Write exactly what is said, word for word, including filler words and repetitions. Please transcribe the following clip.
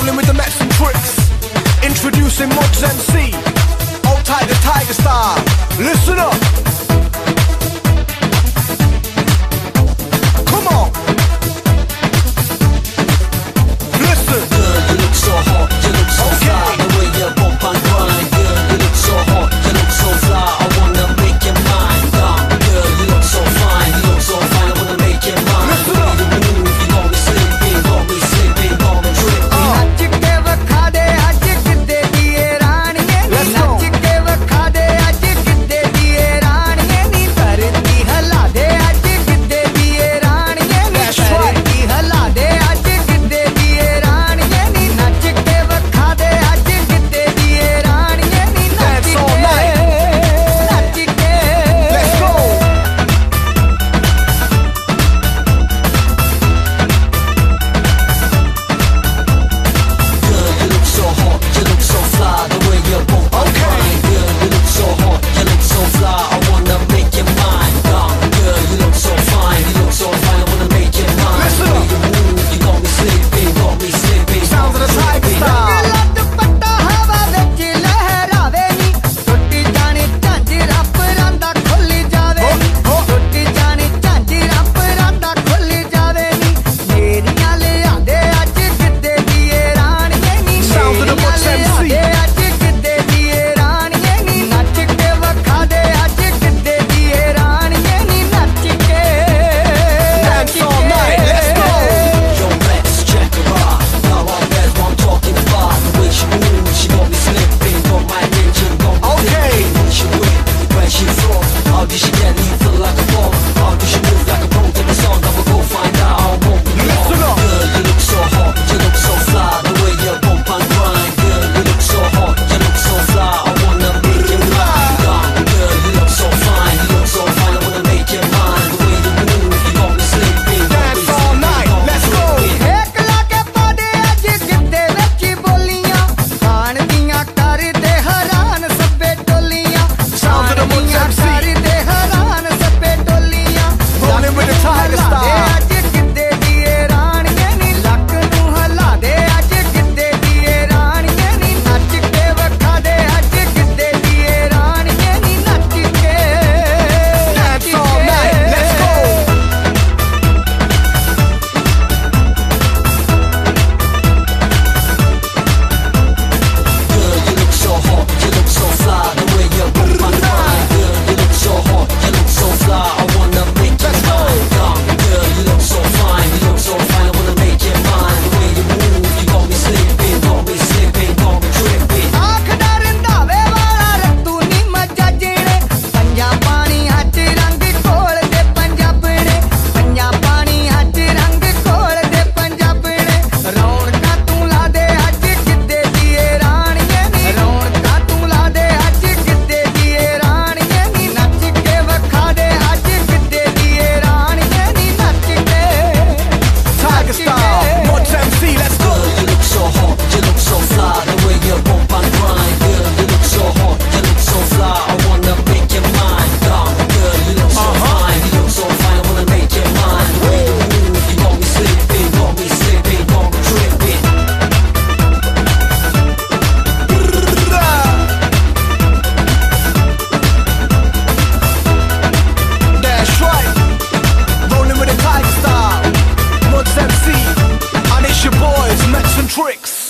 Rolling with the Mets and Tricks. Introducing Mods M C. Old Tiger Tiger style. Listen up. Come on. Listen. Girl, you look so hot, you look so Okay. fly. The way you bump and grind. Girl, you look so hot, you look so fly. I wanna make you mine. Come, girl, you look so fine, you look so fine. I wanna make you mine. Listen The way up. you move, you got me sleeping, got me sleeping, got me tripping. नच के वखा दे अज किते दिए राणिए नी Let's go. नच के वखा दे अज किते दिए राणिए नी धरती हला दे अज किते दिए राणिए नी That's right. धरती हला दे अज किते दिए राणिए नी नच के वखा दे अज किते दिए राणिए नी नच Dance all के night. नच के Let's go. Girl, you look so hot, you look so fly. The way you bump and Okay. grind. Girl, you look so hot, you look so fly. I wanna make you mine. Come, girl, you look so fine, you look so fine. I wanna make you mine. Listen The way up. you move, you got me sleeping, got me sleeping. Sounds of the Tiger style. ਲੱਤ ਪੱਟਾ ਹਵਾ ਵਿੱਚ ਲਹਿਰਾਵੇ ਨੀ ਟੁੱਟ ਜਾਣੀ ਝਾਂਜਰਾਂ ਪਰਾਂ ਦਾ ਖੁੱਲ ਜਾਵੇ ਨੀ ਹੋ, ਹੋ। ਟੁੱਟ ਜਾਣੀ ਝਾਂਜਰਾਂ ਪਰਾਂ ਦਾ ਖੁੱਲ ਜਾਵੇ ਨੀ ਮੇਰੀਆਂ ਲਿਆਂਦੇ ਅੱਜ ਕਿਤੇ ਦੀਏ ਰਾਣੀਏ ਨੀ Sounds of the ਮੇਰੀਆਂ Mods M C. ਲਿਆਂਦੇ ਅੱਜ ਕਿਤੇ ਦੀਏ ਰਾਣੀਏ ਨੀ ਨੱਚ ਕੇ ਵਖਾ ਦੇ ਅੱਜ ਕਿਤੇ ਦੀਏ ਰਾਣੀਏ ਨੀ ਨੱਚ ਕੇ Dance all night. Let's go. Yo, let's check her out. Now I bet what I'm talking about. The way she moves, she got me slipping, got my attention, got me Okay. thinking. Where she with, where she from? How did she get me feel like a bomb? How did she move like a pro to the song? I will go find out. I won't be long. Listen up. Girl, you look so hot, you look so fly. The way you bump and grind. Girl, you look so hot, you look so fly. I wanna make you mine. Come, girl, you look so fine, you look so fine. I wanna make you mine. The way you move, you got me sleeping, got me Dance all sleeping, night. got me Let's go. tripping. ਏਕ ਲਾ ਕੇ ਪਾਦੇ ਅੱਜ ਕਿਤੇ ਵਿੱਚ ਬੋਲੀਆਂ ਖਾਣ ਦੀਆਂ ਕਰਦੇ ਹੈਰਾਨ ਸੱਬੇ ਟੋਲੀਆਂ Sounds of the Mods ਦੀਆਂ M C. ਕਰਦੇ ਹੈਰਾਨ ਸੱਬੇ ਟੋਲੀਆਂ Rolling with the Tiger ਹਿਲਾ ਦੇ style. ਅੱਜ ਕਿਤੇ ਦੀਏ ਰਾਣੀਏ ਨੀ ਲੱਕ ਨੂੰ ਹਿਲਾ ਦੇ ਅੱਜ ਕਿਤੇ ਦੀਏ ਰਾਣੀਏ ਨੀ ਨੱਚ ਕੇ ਵਖਾ ਦੇ ਅੱਜ ਕਿਤੇ ਦੀਏ ਰਾਣੀਏ ਨੀ ਨੱਚ ਕੇ ਨੱਚ Dance all night. Let's go. Girl, you look so hot, you look so fly. The way you bump and grind. Girl, you look so hot, you look so fly. I wanna make you mine. Come, girl, you look so fine, you look so fine. I wanna make you mine. The way you move, you got me sleeping, got me sleeping, got me tripping. ਆਖ ਡਰੰਦਾਵੇ ਵਾਲਾ ਰੱਤੂ ਨੀ ਮੱਜਣੇ ਪੰਜਾਂ ਪਾਣੀਆਂ ਚ ਰੰਗ ਘੋਲ ਦੇ ਪੰਜਾਬਣੇ ਪੰਜਾਂ ਪਾਣੀਆਂ ਚ ਰੰਗ ਘੋਲ ਦੇ ਪੰਜਾਬਣੇ ਰੌਣਕਾਂ ਤੂੰ ਲਾ ਦੇ ਅੱਜ ਕਿਤੇ ਦੀਏ ਰਾਣੀਏ ਨੀ ਰੌਣਕਾਂ ਤੂੰ ਲਾ ਦੇ ਅੱਜ ਕਿਤੇ ਦੀਏ ਰਾਣੀਏ ਨੀ ਨੱਚ ਕੇ ਵਖਾ ਦੇ ਅੱਜ ਕਿਤੇ ਦੀਏ ਰਾਣੀਏ ਨੀ ਨੱਚ ਕੇ Tiger style. Mods M C. Let's go. Girl, you look so hot, you look so fly. The way you bump and grind. Girl, you look so hot, you look so fly. I wanna make you mine. Come, girl, you look so Uh-huh. fine, you look so fine. I wanna make you mine. The way you move, you got me sleeping, got me sleeping, got me tripping. That's right. Rolling with the Tiger style. Mods M C. And it's your boys, Mets and Tricks.